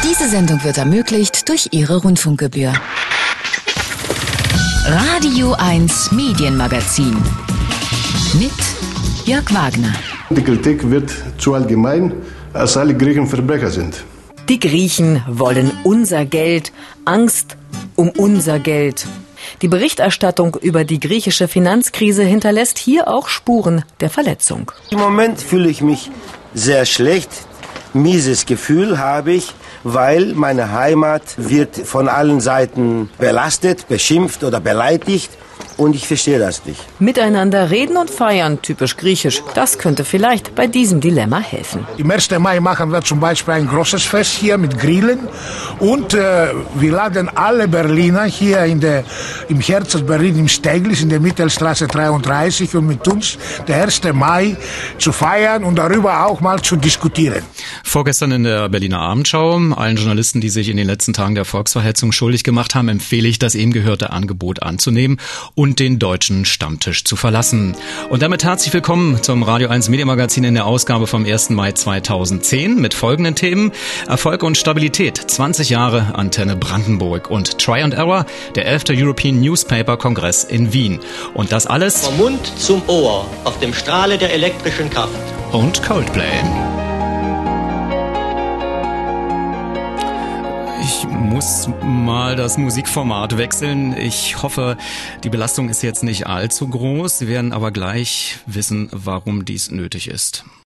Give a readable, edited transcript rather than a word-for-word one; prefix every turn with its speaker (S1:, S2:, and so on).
S1: Diese Sendung wird ermöglicht durch Ihre Rundfunkgebühr. Radio 1 Medienmagazin mit Jörg Wagner.
S2: Die Kritik wird zu allgemein, als alle Griechen Verbrecher sind.
S3: Die Griechen wollen unser Geld, Angst um unser Geld. Die Berichterstattung über die griechische Finanzkrise hinterlässt hier auch Spuren der Verletzung.
S4: Im Moment fühle ich mich sehr schlecht. Mieses Gefühl habe ich, weil meine Heimat wird von allen Seiten belastet, beschimpft oder beleidigt. Und ich verstehe das nicht.
S3: Miteinander reden und feiern, typisch griechisch. Das könnte vielleicht bei diesem Dilemma helfen.
S5: Im 1. Mai machen wir zum Beispiel ein großes Fest hier mit Grillen. Und wir laden alle Berliner hier im Herzen Berlin, im Steglitz, in der Mittelstraße 33 und mit uns der 1. Mai zu feiern und darüber auch mal zu diskutieren.
S6: Vorgestern in der Berliner Abendschau, allen Journalisten, die sich in den letzten Tagen der Volksverhetzung schuldig gemacht haben, empfehle ich, das eben gehörte Angebot anzunehmen und den deutschen Stammtisch zu verlassen. Und damit herzlich willkommen zum Radio 1 Medienmagazin in der Ausgabe vom 1. Mai 2010 mit folgenden Themen: Erfolg und Stabilität, 20 Jahre Antenne Brandenburg und Try and Error, der 11. European Newspaper Kongress in Wien. Und das alles
S7: vom Mund zum Ohr auf dem Strahle der elektrischen Kraft.
S6: Und Coldplay. Ich muss mal das Musikformat wechseln. Ich hoffe, die Belastung ist jetzt nicht allzu groß. Sie werden aber gleich wissen, warum dies nötig ist.